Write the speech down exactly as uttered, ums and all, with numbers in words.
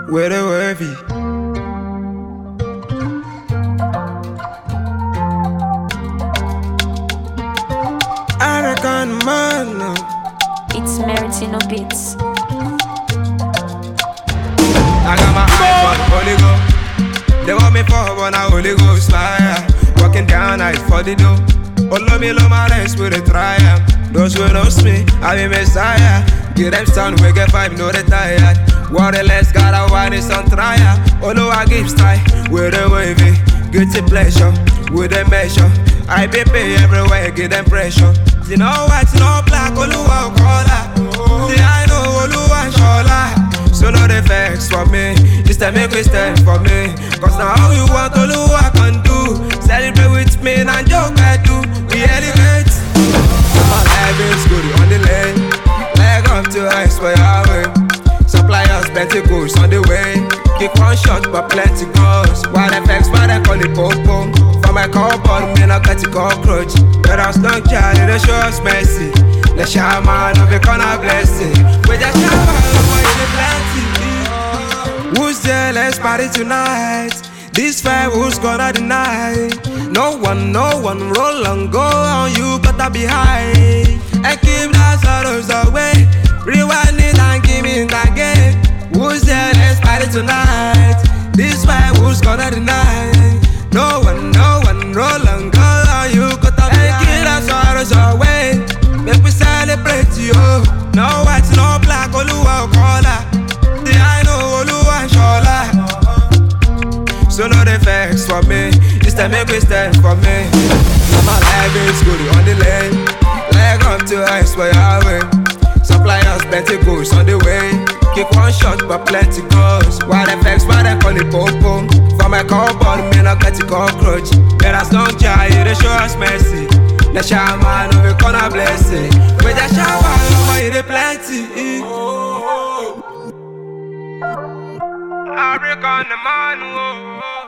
with a worthy. I reckon man no. It's Meritino Beats. I got my eyes on the Holy Ghost. They want me for one a Holy Ghost fire. Walking down night for the dough. Oh love me, love my rest with a triumph. Those who knows me, I be Messiah. Give them sound, we get vibe, no they tired. Waterless, gotta wine is on trial. Oh no, I give style with a wavy. Guilty pleasure, with a measure. I be pay everywhere, give them pressure. You know white, no black, Oluwa Okola. See I know Oluwa Shola. So no the vex for me, it's time make we stand for me. Cause now all you want Oluwa can do. Celebrate with me and joke I do. We elevate. My life is good on the lane. Leg up to ice for your way. Suppliers, Pentecost on the way. Kick one shot but plenty goes. Wild effects, why they call it pom-pom. For my cowboy, me not got a cockroach. But I was not child, they show us mercy. The shaman of a corner blessing. We just shower over the plenty. Who's there? Let's party tonight. This fire who's gonna deny? No one, no one, roll and go on, you gotta be high. And keep the sorrows away. Rewind it and give me that game. Who's there? Let's party tonight. This fire who's gonna deny? No one, no one, roll and go on, you gotta be high. And keep the sorrows away. Make we celebrate you. No white, no black, Oluwa Okola. See I know Oluwa Shola. So no the vex for me, it's time make we stand for me. Now my life is good on the lane. Leg up to ice for your way. Suppliers, Pentecost on the way. Kick one shot but plenty goes. Why the vex, why they call it pom-pom. For my cowboy, me not got a cockroach. But as long as you they show us mercy. The shaman of a corner blessing. We just shower over you the plenty. I reckon the man, oh.